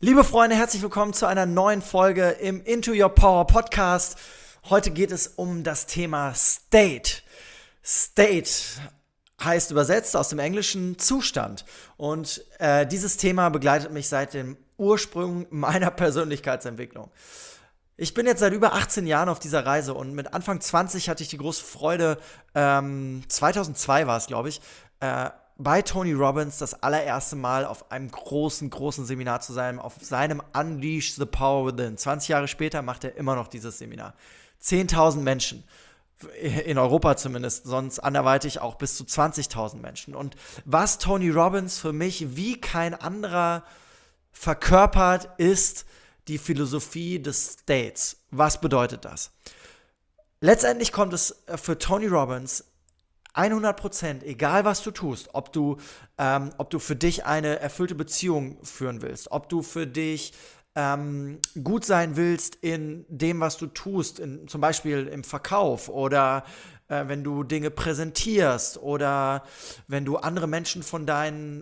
Liebe Freunde, herzlich willkommen zu einer neuen Folge im Into Your Power Podcast. Heute geht es um das Thema State. State heißt übersetzt aus dem Englischen Zustand. Und dieses Thema begleitet mich seit dem Ursprung meiner Persönlichkeitsentwicklung. Ich bin jetzt seit über 18 Jahren auf dieser Reise und mit Anfang 20 hatte ich die große Freude, 2002 war es, glaube ich, bei Tony Robbins das allererste Mal auf einem großen Seminar zu sein, auf seinem Unleash the Power Within. 20 Jahre später macht er immer noch dieses Seminar. 10.000 Menschen, in Europa zumindest, sonst anderweitig auch bis zu 20.000 Menschen. Und was Tony Robbins für mich wie kein anderer verkörpert, ist die Philosophie des States. Was bedeutet das? Letztendlich kommt es für Tony Robbins 100%, egal was du tust, ob du für dich eine erfüllte Beziehung führen willst, ob du für dich gut sein willst in dem, was du tust, zum Beispiel im Verkauf oder wenn du Dinge präsentierst oder wenn du andere Menschen von deinen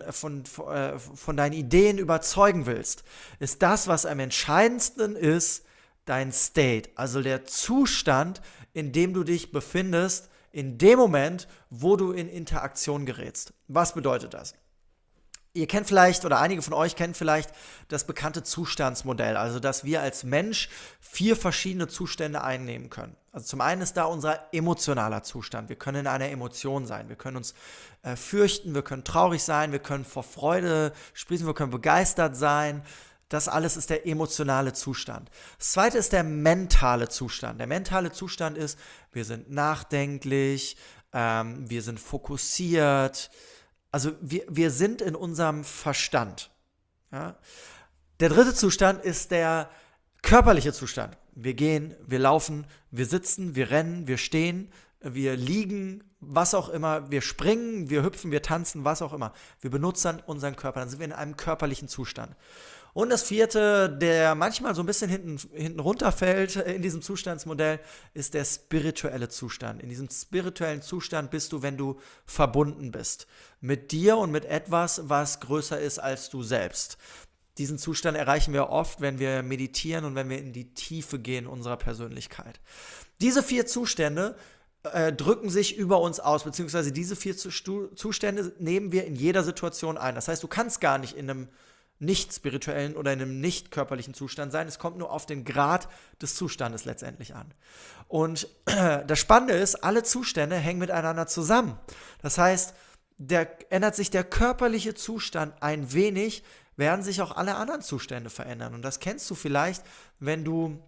Ideen überzeugen willst, ist das, was am entscheidendsten ist, dein State, also der Zustand, in dem du dich befindest, in dem Moment, wo du in Interaktion gerätst. Was bedeutet das? Ihr kennt vielleicht, oder einige von euch kennen vielleicht das bekannte Zustandsmodell, also dass wir als Mensch 4 verschiedene Zustände einnehmen können. Also zum einen ist da unser emotionaler Zustand. Wir können in einer Emotion sein. Wir können uns fürchten, wir können traurig sein, wir können vor Freude sprießen, wir können begeistert sein. Das alles ist der emotionale Zustand. Das zweite ist der mentale Zustand. Der mentale Zustand ist, wir sind nachdenklich, wir sind fokussiert, also wir sind in unserem Verstand. Ja? Der dritte Zustand ist der körperliche Zustand. Wir gehen, wir laufen, wir sitzen, wir rennen, wir stehen, wir liegen, was auch immer, wir springen, wir hüpfen, wir tanzen, was auch immer. Wir benutzen unseren Körper, dann sind wir in einem körperlichen Zustand. Und das vierte, der manchmal so ein bisschen hinten runterfällt in diesem Zustandsmodell, ist der spirituelle Zustand. In diesem spirituellen Zustand bist du, wenn du verbunden bist. Mit dir und mit etwas, was größer ist als du selbst. Diesen Zustand erreichen wir oft, wenn wir meditieren und wenn wir in die Tiefe gehen unserer Persönlichkeit. Diese 4 Zustände drücken sich über uns aus, beziehungsweise diese 4 Zustände nehmen wir in jeder Situation ein. Das heißt, du kannst gar nicht in einem nicht spirituellen oder in einem nicht körperlichen Zustand sein. Es kommt nur auf den Grad des Zustandes letztendlich an. Und das Spannende ist, alle Zustände hängen miteinander zusammen. Das heißt, ändert sich der körperliche Zustand ein wenig, werden sich auch alle anderen Zustände verändern. Und das kennst du vielleicht, wenn du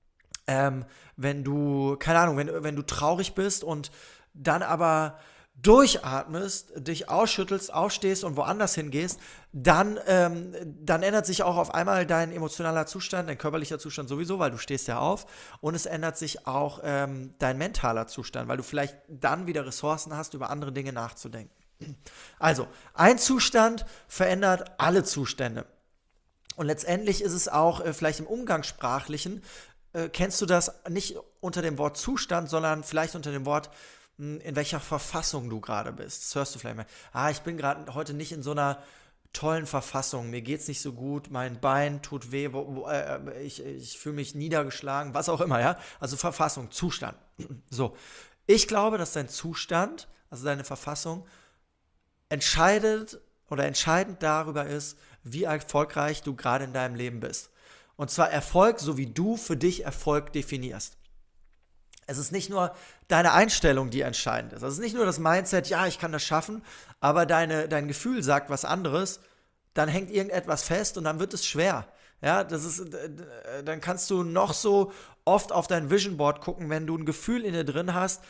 traurig bist und dann aber durchatmest, dich ausschüttelst, aufstehst und woanders hingehst, dann ändert sich auch auf einmal dein emotionaler Zustand, dein körperlicher Zustand sowieso, weil du stehst ja auf, und es ändert sich auch dein mentaler Zustand, weil du vielleicht dann wieder Ressourcen hast, über andere Dinge nachzudenken. Also, ein Zustand verändert alle Zustände. Und letztendlich ist es auch vielleicht im Umgangssprachlichen, kennst du das nicht unter dem Wort Zustand, sondern vielleicht unter dem Wort, in welcher Verfassung du gerade bist. Das hörst du vielleicht mal. Ich bin gerade heute nicht in so einer tollen Verfassung. Mir geht's nicht so gut, mein Bein tut weh, ich fühle mich niedergeschlagen, was auch immer, ja. Also Verfassung, Zustand. So. Ich glaube, dass dein Zustand, also deine Verfassung, entscheidend darüber ist, wie erfolgreich du gerade in deinem Leben bist. Und zwar Erfolg, so wie du für dich Erfolg definierst. Es ist nicht nur deine Einstellung, die entscheidend ist. Es ist nicht nur das Mindset, ja, ich kann das schaffen, aber dein Gefühl sagt was anderes, dann hängt irgendetwas fest und dann wird es schwer. Ja, dann kannst du noch so oft auf dein Vision Board gucken, wenn du ein Gefühl in dir drin hast,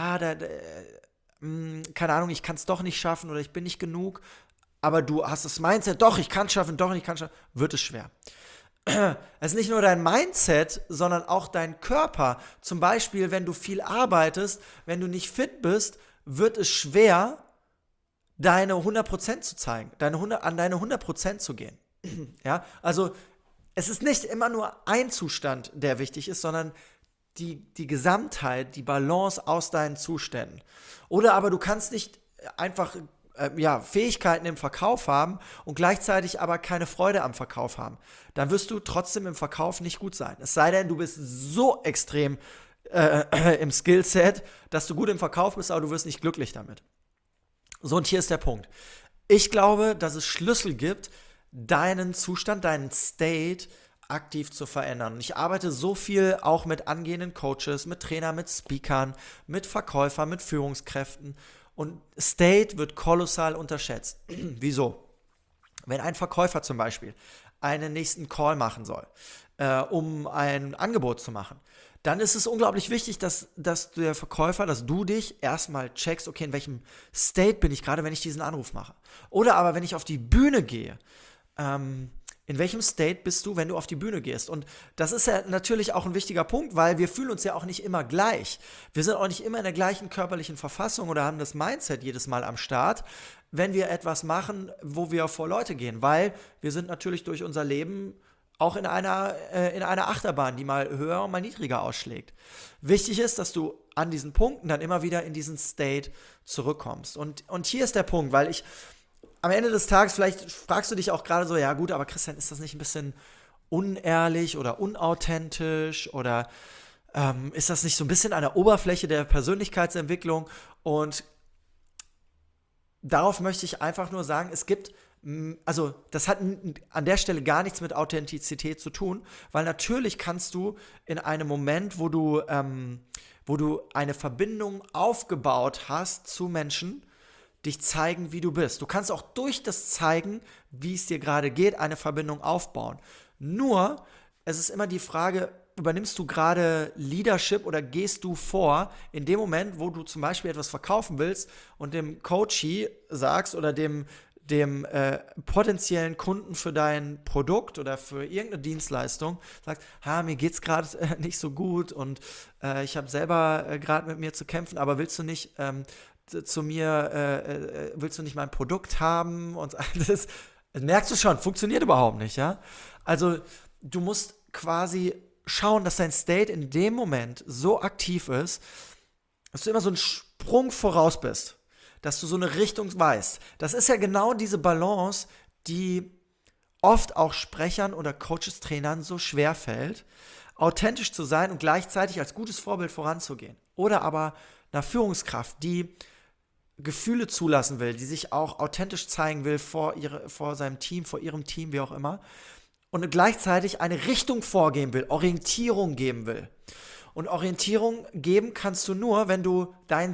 keine Ahnung, ich kann es doch nicht schaffen oder ich bin nicht genug, aber du hast das Mindset, doch, ich kann es schaffen, doch, ich kann es schaffen, wird es schwer. Es ist nicht nur dein Mindset, sondern auch dein Körper. Zum Beispiel, wenn du viel arbeitest, wenn du nicht fit bist, wird es schwer, deine 100% zu zeigen, an deine 100% zu gehen. Ja, also es ist nicht immer nur ein Zustand, der wichtig ist, sondern die Gesamtheit, die Balance aus deinen Zuständen. Oder aber du kannst nicht einfach Fähigkeiten im Verkauf haben und gleichzeitig aber keine Freude am Verkauf haben, dann wirst du trotzdem im Verkauf nicht gut sein. Es sei denn, du bist so extrem im Skillset, dass du gut im Verkauf bist, aber du wirst nicht glücklich damit. So, und hier ist der Punkt. Ich glaube, dass es Schlüssel gibt, deinen Zustand, deinen State aktiv zu verändern. Und ich arbeite so viel auch mit angehenden Coaches, mit Trainern, mit Speakern, mit Verkäufern, mit Führungskräften. Und State wird kolossal unterschätzt. Wieso? Wenn ein Verkäufer zum Beispiel einen nächsten Call machen soll, um ein Angebot zu machen, dann ist es unglaublich wichtig, dass der Verkäufer, dass du dich erstmal checkst, okay, in welchem State bin ich gerade, wenn ich diesen Anruf mache. Oder aber, wenn ich auf die Bühne gehe, in welchem State bist du, wenn du auf die Bühne gehst? Und das ist ja natürlich auch ein wichtiger Punkt, weil wir fühlen uns ja auch nicht immer gleich. Wir sind auch nicht immer in der gleichen körperlichen Verfassung oder haben das Mindset jedes Mal am Start, wenn wir etwas machen, wo wir vor Leute gehen. Weil wir sind natürlich durch unser Leben auch in einer Achterbahn, die mal höher und mal niedriger ausschlägt. Wichtig ist, dass du an diesen Punkten dann immer wieder in diesen State zurückkommst. Und hier ist der Punkt, weil am Ende des Tages, vielleicht fragst du dich auch gerade so, ja gut, aber Christian, ist das nicht ein bisschen unehrlich oder unauthentisch oder ist das nicht so ein bisschen an der Oberfläche der Persönlichkeitsentwicklung? Und darauf möchte ich einfach nur sagen, es gibt, also das hat an der Stelle gar nichts mit Authentizität zu tun, weil natürlich kannst du in einem Moment, wo du eine Verbindung aufgebaut hast zu Menschen, dich zeigen, wie du bist. Du kannst auch durch das Zeigen, wie es dir gerade geht, eine Verbindung aufbauen. Nur, es ist immer die Frage, übernimmst du gerade Leadership oder gehst du vor in dem Moment, wo du zum Beispiel etwas verkaufen willst und dem Coachee sagst oder dem potenziellen Kunden für dein Produkt oder für irgendeine Dienstleistung sagst, mir geht's gerade nicht so gut und ich habe selber gerade mit mir zu kämpfen, aber willst du nicht willst du nicht mein Produkt haben und das merkst du schon, funktioniert überhaupt nicht, ja? Also du musst quasi schauen, dass dein State in dem Moment so aktiv ist, dass du immer so einen Sprung voraus bist, dass du so eine Richtung weißt. Das ist ja genau diese Balance, die oft auch Sprechern oder Coaches, Trainern so schwer fällt, authentisch zu sein und gleichzeitig als gutes Vorbild voranzugehen. Oder aber einer Führungskraft, die Gefühle zulassen will, die sich auch authentisch zeigen will vor seinem Team, vor ihrem Team, wie auch immer, und gleichzeitig eine Richtung vorgeben will, Orientierung geben will. Und Orientierung geben kannst du nur, wenn du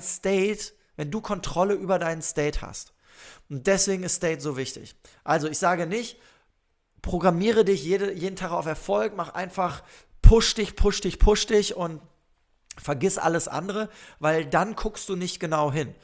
Kontrolle über deinen State hast. Und deswegen ist State so wichtig. Also ich sage nicht, programmiere dich jeden Tag auf Erfolg, mach einfach push dich und vergiss alles andere, weil dann guckst du nicht genau hin.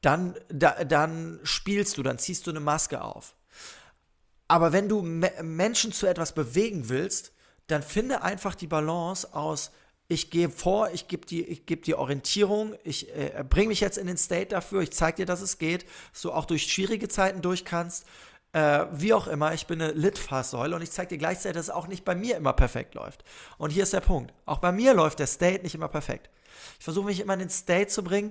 Dann spielst du, dann ziehst du eine Maske auf. Aber wenn du Menschen zu etwas bewegen willst, dann finde einfach die Balance aus, ich gehe vor, ich gebe dir Orientierung, ich bringe mich jetzt in den State dafür, ich zeige dir, dass es geht, dass du auch durch schwierige Zeiten durch kannst, wie auch immer, ich bin eine Litfaßsäule und ich zeige dir gleichzeitig, dass es auch nicht bei mir immer perfekt läuft. Und hier ist der Punkt, auch bei mir läuft der State nicht immer perfekt. Ich versuche mich immer in den State zu bringen,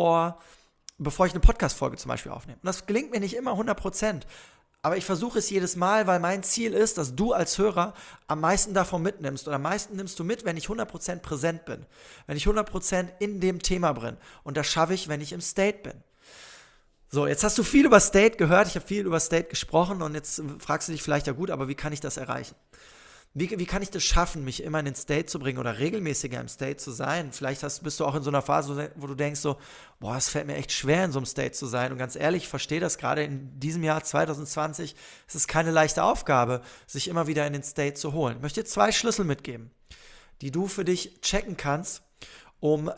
bevor ich eine Podcast-Folge zum Beispiel aufnehme. Und das gelingt mir nicht immer 100%. Aber ich versuche es jedes Mal, weil mein Ziel ist, dass du als Hörer am meisten davon mitnimmst. Und am meisten nimmst du mit, wenn ich 100% präsent bin. Wenn ich 100% in dem Thema bin. Und das schaffe ich, wenn ich im State bin. So, jetzt hast du viel über State gehört. Ich habe viel über State gesprochen. Und jetzt fragst du dich vielleicht, ja gut, aber wie kann ich das erreichen? Wie kann ich das schaffen, mich immer in den State zu bringen oder regelmäßiger im State zu sein? Vielleicht bist du auch in so einer Phase, wo du denkst so, boah, es fällt mir echt schwer, in so einem State zu sein. Und ganz ehrlich, ich verstehe das gerade in diesem Jahr 2020. Es ist keine leichte Aufgabe, sich immer wieder in den State zu holen. Ich möchte dir 2 Schlüssel mitgeben, die du für dich checken kannst, um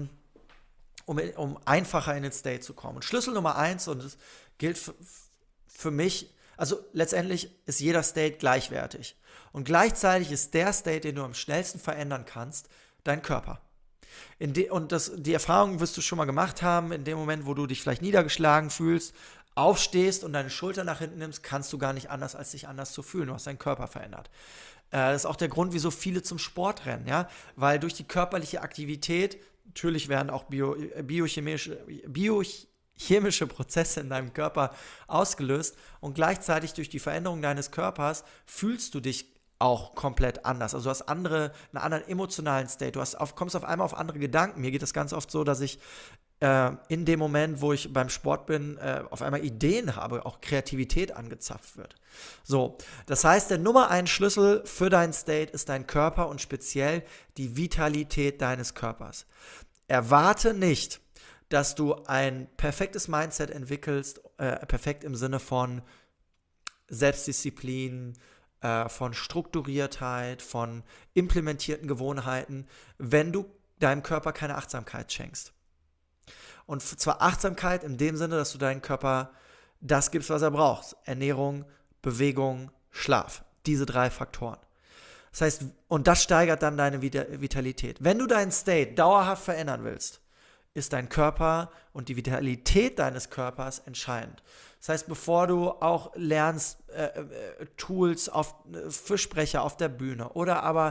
einfacher in den State zu kommen. Und Schlüssel Nummer 1, und das gilt für mich, also letztendlich ist jeder State gleichwertig. Und gleichzeitig ist der State, den du am schnellsten verändern kannst, dein Körper. Die Erfahrung wirst du schon mal gemacht haben, in dem Moment, wo du dich vielleicht niedergeschlagen fühlst, aufstehst und deine Schulter nach hinten nimmst, kannst du gar nicht anders, als dich anders zu fühlen. Du hast deinen Körper verändert. Das ist auch der Grund, wieso viele zum Sport rennen, ja? Weil durch die körperliche Aktivität, natürlich werden auch biochemische chemische Prozesse in deinem Körper ausgelöst und gleichzeitig durch die Veränderung deines Körpers fühlst du dich auch komplett anders. Also du hast einen anderen emotionalen State, kommst auf einmal auf andere Gedanken. Mir geht das ganz oft so, dass ich in dem Moment, wo ich beim Sport bin, auf einmal Ideen habe, auch Kreativität angezapft wird. So, das heißt, der Nummer 1 Schlüssel für deinen State ist dein Körper und speziell die Vitalität deines Körpers. Erwarte nicht, dass du ein perfektes Mindset entwickelst, perfekt im Sinne von Selbstdisziplin, von Strukturiertheit, von implementierten Gewohnheiten, wenn du deinem Körper keine Achtsamkeit schenkst. Und zwar Achtsamkeit in dem Sinne, dass du deinem Körper das gibst, was er braucht. Ernährung, Bewegung, Schlaf. Diese 3 Faktoren. Das heißt, und das steigert dann deine Vitalität. Wenn du deinen State dauerhaft verändern willst, ist dein Körper und die Vitalität deines Körpers entscheidend. Das heißt, bevor du auch lernst, Tools für Sprecher auf der Bühne oder aber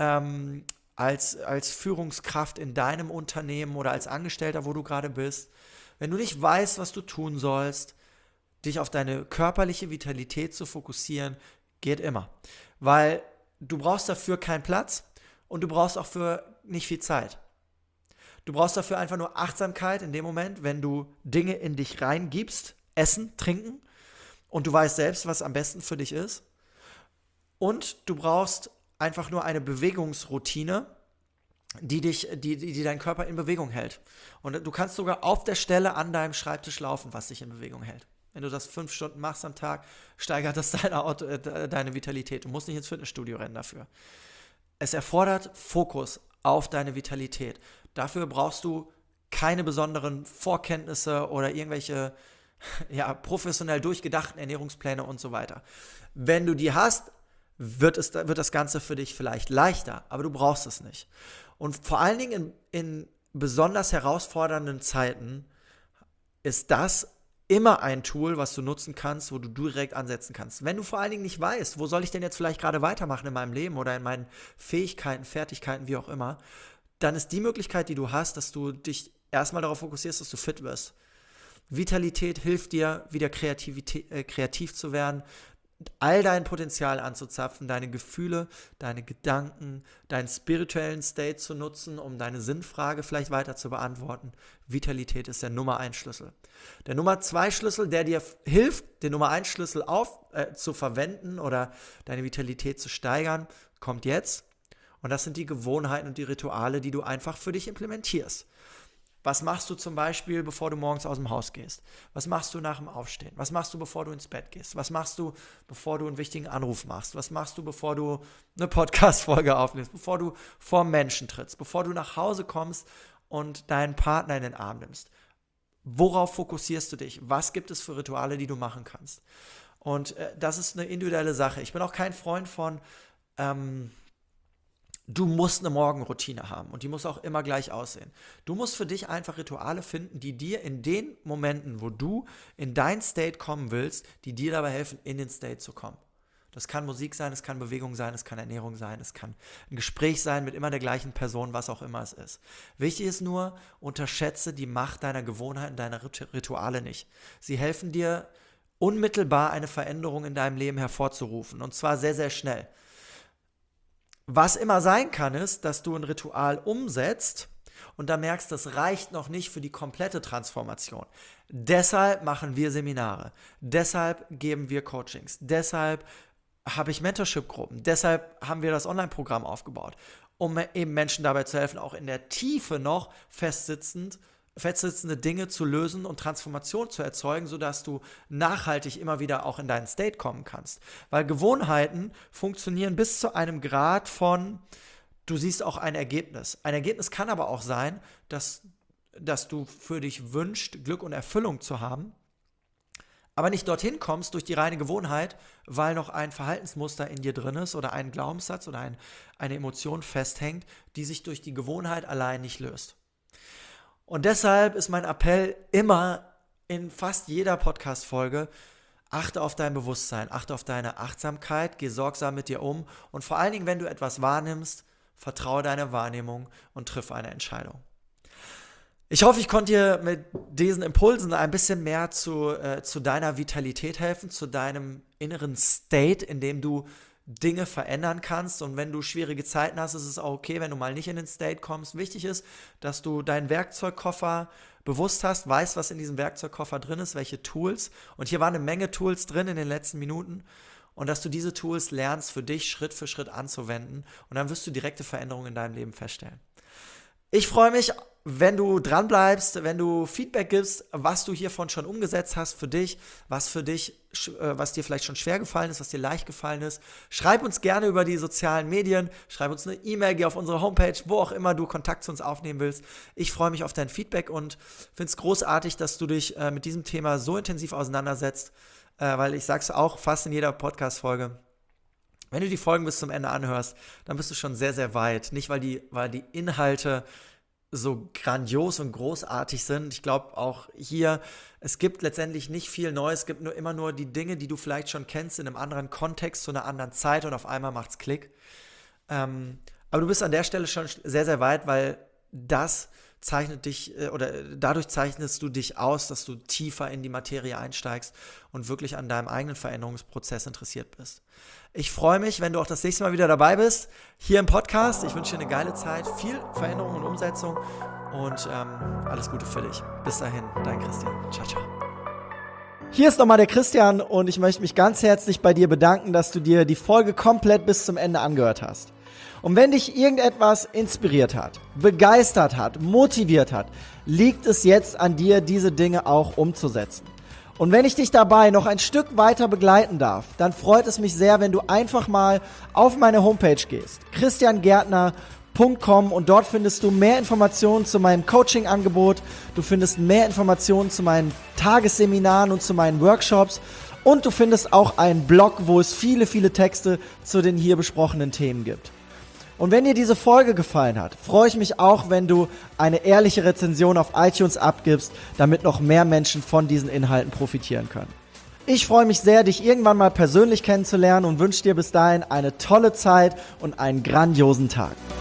als Führungskraft in deinem Unternehmen oder als Angestellter, wo du gerade bist, wenn du nicht weißt, was du tun sollst, dich auf deine körperliche Vitalität zu fokussieren, geht immer. Weil du brauchst dafür keinen Platz und du brauchst auch für nicht viel Zeit. Du brauchst dafür einfach nur Achtsamkeit in dem Moment, wenn du Dinge in dich reingibst, essen, trinken und du weißt selbst, was am besten für dich ist. Und du brauchst einfach nur eine Bewegungsroutine, die deinen Körper in Bewegung hält. Und du kannst sogar auf der Stelle an deinem Schreibtisch laufen, was dich in Bewegung hält. Wenn du das 5 Stunden machst am Tag, steigert das deine Vitalität. Du musst nicht ins Fitnessstudio rennen dafür. Es erfordert Fokus auf deine Vitalität. Dafür brauchst du keine besonderen Vorkenntnisse oder irgendwelche professionell durchgedachten Ernährungspläne und so weiter. Wenn du die hast, wird das Ganze für dich vielleicht leichter, aber du brauchst es nicht. Und vor allen Dingen in besonders herausfordernden Zeiten ist das immer ein Tool, was du nutzen kannst, wo du direkt ansetzen kannst. Wenn du vor allen Dingen nicht weißt, wo soll ich denn jetzt vielleicht gerade weitermachen in meinem Leben oder in meinen Fähigkeiten, Fertigkeiten, wie auch immer, dann ist die Möglichkeit, die du hast, dass du dich erstmal darauf fokussierst, dass du fit wirst. Vitalität hilft dir, wieder kreativ zu werden, all dein Potenzial anzuzapfen, deine Gefühle, deine Gedanken, deinen spirituellen State zu nutzen, um deine Sinnfrage vielleicht weiter zu beantworten. Vitalität ist der Nummer 1 Schlüssel. Der Nummer 2 Schlüssel, der dir hilft, den Nummer 1 Schlüssel zu verwenden oder deine Vitalität zu steigern, kommt jetzt. Und das sind die Gewohnheiten und die Rituale, die du einfach für dich implementierst. Was machst du zum Beispiel, bevor du morgens aus dem Haus gehst? Was machst du nach dem Aufstehen? Was machst du, bevor du ins Bett gehst? Was machst du, bevor du einen wichtigen Anruf machst? Was machst du, bevor du eine Podcast-Folge aufnimmst? Bevor du vor Menschen trittst? Bevor du nach Hause kommst und deinen Partner in den Arm nimmst? Worauf fokussierst du dich? Was gibt es für Rituale, die du machen kannst? Und das ist eine individuelle Sache. Ich bin auch kein Freund von du musst eine Morgenroutine haben und die muss auch immer gleich aussehen. Du musst für dich einfach Rituale finden, die dir in den Momenten, wo du in dein State kommen willst, die dir dabei helfen, in den State zu kommen. Das kann Musik sein, es kann Bewegung sein, es kann Ernährung sein, es kann ein Gespräch sein mit immer der gleichen Person, was auch immer es ist. Wichtig ist nur, unterschätze die Macht deiner Gewohnheiten, deiner Rituale nicht. Sie helfen dir, unmittelbar eine Veränderung in deinem Leben hervorzurufen und zwar sehr, sehr schnell. Was immer sein kann, ist, dass du ein Ritual umsetzt und da merkst, das reicht noch nicht für die komplette Transformation. Deshalb machen wir Seminare, deshalb geben wir Coachings, deshalb habe ich Mentorship-Gruppen, deshalb haben wir das Online-Programm aufgebaut, um eben Menschen dabei zu helfen, auch in der Tiefe noch festsitzende Dinge zu lösen und Transformation zu erzeugen, sodass du nachhaltig immer wieder auch in deinen State kommen kannst. Weil Gewohnheiten funktionieren bis zu einem Grad von, du siehst auch ein Ergebnis. Ein Ergebnis kann aber auch sein, dass du für dich wünschst, Glück und Erfüllung zu haben, aber nicht dorthin kommst durch die reine Gewohnheit, weil noch ein Verhaltensmuster in dir drin ist oder ein Glaubenssatz oder eine Emotion festhängt, die sich durch die Gewohnheit allein nicht löst. Und deshalb ist mein Appell immer in fast jeder Podcast-Folge, achte auf dein Bewusstsein, achte auf deine Achtsamkeit, geh sorgsam mit dir um und vor allen Dingen, wenn du etwas wahrnimmst, vertraue deiner Wahrnehmung und triff eine Entscheidung. Ich hoffe, ich konnte dir mit diesen Impulsen ein bisschen mehr zu deiner Vitalität helfen, zu deinem inneren State, in dem du Dinge verändern kannst. Und wenn du schwierige Zeiten hast, ist es auch okay, wenn du mal nicht in den State kommst. Wichtig ist, dass du deinen Werkzeugkoffer bewusst hast, weißt, was in diesem Werkzeugkoffer drin ist, welche Tools. Und hier waren eine Menge Tools drin in den letzten Minuten. Und dass du diese Tools lernst, für dich Schritt für Schritt anzuwenden. Und dann wirst du direkte Veränderungen in deinem Leben feststellen. Ich freue mich, wenn du dranbleibst, wenn du Feedback gibst, was du hiervon schon umgesetzt hast für dich, was dir vielleicht schon schwer gefallen ist, was dir leicht gefallen ist. Schreib uns gerne über die sozialen Medien, schreib uns eine E-Mail, geh auf unsere Homepage, wo auch immer du Kontakt zu uns aufnehmen willst. Ich freue mich auf dein Feedback und finde es großartig, dass du dich mit diesem Thema so intensiv auseinandersetzt, weil ich sage es auch fast in jeder Podcast-Folge. Wenn du die Folgen bis zum Ende anhörst, dann bist du schon sehr, sehr weit. Nicht, weil die Inhalte so grandios und großartig sind. Ich glaube auch hier, es gibt letztendlich nicht viel Neues. Es gibt immer nur die Dinge, die du vielleicht schon kennst, in einem anderen Kontext, zu einer anderen Zeit und auf einmal macht's Klick. Aber du bist an der Stelle schon sehr, sehr weit, weil das zeichnet dich oder dadurch zeichnest du dich aus, dass du tiefer in die Materie einsteigst und wirklich an deinem eigenen Veränderungsprozess interessiert bist. Ich freue mich, wenn du auch das nächste Mal wieder dabei bist, hier im Podcast. Ich wünsche dir eine geile Zeit, viel Veränderung und Umsetzung und alles Gute für dich. Bis dahin, dein Christian. Ciao, ciao. Hier ist nochmal der Christian und ich möchte mich ganz herzlich bei dir bedanken, dass du dir die Folge komplett bis zum Ende angehört hast. Und wenn dich irgendetwas inspiriert hat, begeistert hat, motiviert hat, liegt es jetzt an dir, diese Dinge auch umzusetzen. Und wenn ich dich dabei noch ein Stück weiter begleiten darf, dann freut es mich sehr, wenn du einfach mal auf meine Homepage gehst, christiangärtner.com, und dort findest du mehr Informationen zu meinem Coaching-Angebot, du findest mehr Informationen zu meinen Tagesseminaren und zu meinen Workshops und du findest auch einen Blog, wo es viele, viele Texte zu den hier besprochenen Themen gibt. Und wenn dir diese Folge gefallen hat, freue ich mich auch, wenn du eine ehrliche Rezension auf iTunes abgibst, damit noch mehr Menschen von diesen Inhalten profitieren können. Ich freue mich sehr, dich irgendwann mal persönlich kennenzulernen und wünsche dir bis dahin eine tolle Zeit und einen grandiosen Tag.